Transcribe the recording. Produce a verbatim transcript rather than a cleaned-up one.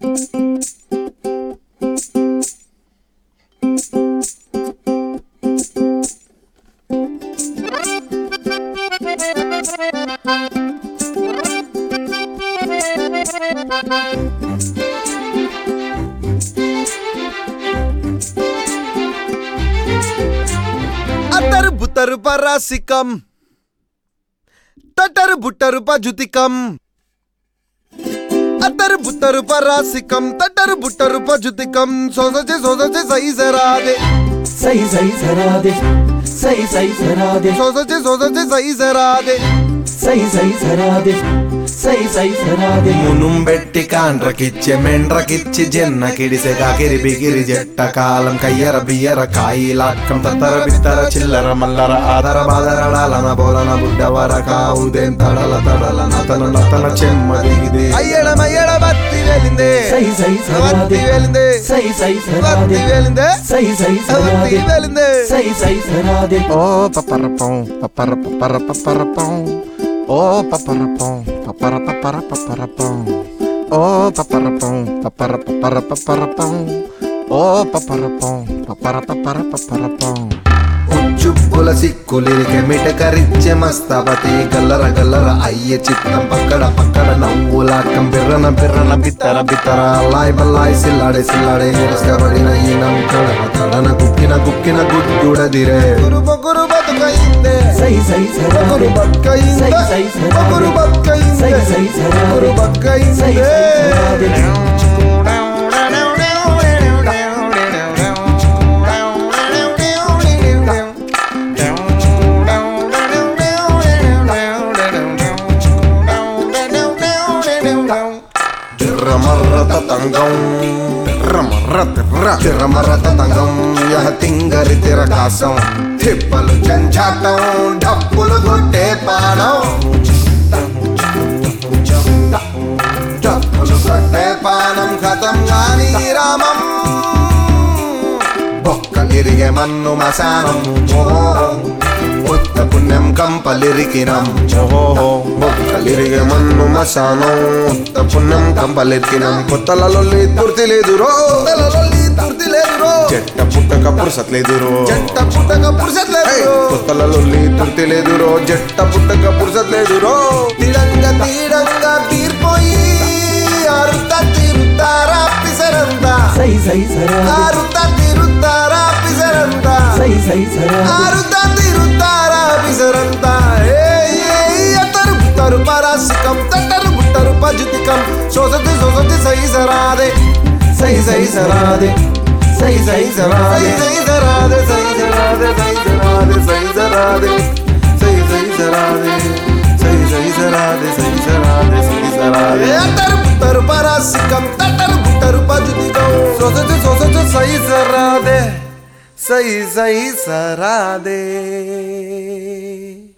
అతరు బుతరు పరాసికం తటరు బుట్టరు పజుతికం అతరు బుట్టరు పరాసికం తటరు బుట్టరు పజుతికం సోసజే సోసజే సై జరాదే సై సై జరాదే సై సై జరాదే సోసజే సోసజే సై జరాదే సై సై జరాదే సై సై జరాదే మునుం బెట్టి కాండ్రకిచ్చి మెండ్రకిచ్చి జెన్న కిడిసె కాకిరి బిగిరి జట్ట కాలం కయ్యర బియ్యర కాయిలాక్కం తత్తర బిత్తర చిల్లర మల్లర ఆదర బాదరడాలన బోలన బుడ్డవర కావుదేం తడల తడల నతన నతన చెమ్మ దిగిదే అయ్యడమయ్యడ బత్తి వెలిందే సై సై జరాదే వెలిందే సై సై జరాదే వెలిందే సై సై జరాదే వెలిందే సై సై జరాదే ఓ పపరపం పపర పపర పపరపం ఓ పపరపం పపర పపర పపరపం ఓ పపరపం పపర పపర పపరపం ఓ పపరపం పపర పపర పపరపం చుప్పుల సిక్కులిరికె మిటకరిచ్చే మస్తపతి గల్లర గల్లర అయ్యే చిత్తం పక్కడ పక్కడ నవ్వులాటం బిర్రన బిర్రన బిత్తర బిత్తర అల్లాయ్ బల్లాయ్ సిల్లాడే సిల్లాడే ఇరసబడిన ఈనం తడన తడన గుక్కిన గుక్కిన గుడ్డుడదిరే గురు బొగురు బతుకైందే సై సై జరాదే బతుకైందే సై సై జరాదే బొగురు బతుకైందే సై సై జరాదే గురు బతుకైందే సై సై జరాదే తిర్రమర్రత తంగం తిర్రమర్ర తిర్ర తిర్రమర్రత తంగం యహ తింగరి తిరకాసం తిప్పలు జంజాటం డప్పులు కొట్టే పాడం డప్పులు కొట్టే పానం ఖతం గాని రామం బొక్కలిరిగే మన్ను మశానం ఉత్త పుణ్యం కంపలిరికినం బొక్కలిరిగే మన్ను మశానం ఉత్త పుణ్యం కంపలిరికినం కొత్తలొల్లి తుర్తి లేదురో తుర్తి లేదురో చెట్ట పుట్టక పురుసత్ లేదురో చెట్ట పుట్టక పురుషత్ లేదురో కొత్తలొల్లి తుర్తి లేదురో జట్ట పుట్టక పురుసత్ లేదురో తిడంగ తిడంగ తీర్పోయి అరుత తిరుతారా పిసరంత సై సై జరాదే అరుత తిరుతారా పిసరంత సై సై జరాదే అరుత తిరుతారా పిసరంత అతరు బుట్టరు పరాసికం తట్టరు బుట్టరు పజుతికం సోసతి సోసతి సై జరాదే సై సై జరాదే సై సై జరాదే సై జరాదే సై జరాదే సై జరాదే సై జరాదే సై సై జరాదే సై సై జరాదే సై జరాదే సై జరాదే అతరు బుట్టరు పరాసికం తట్టరు బుట్టరు పజుతికం సోసతి సోసతి సై జరాదే సై సై జరాదే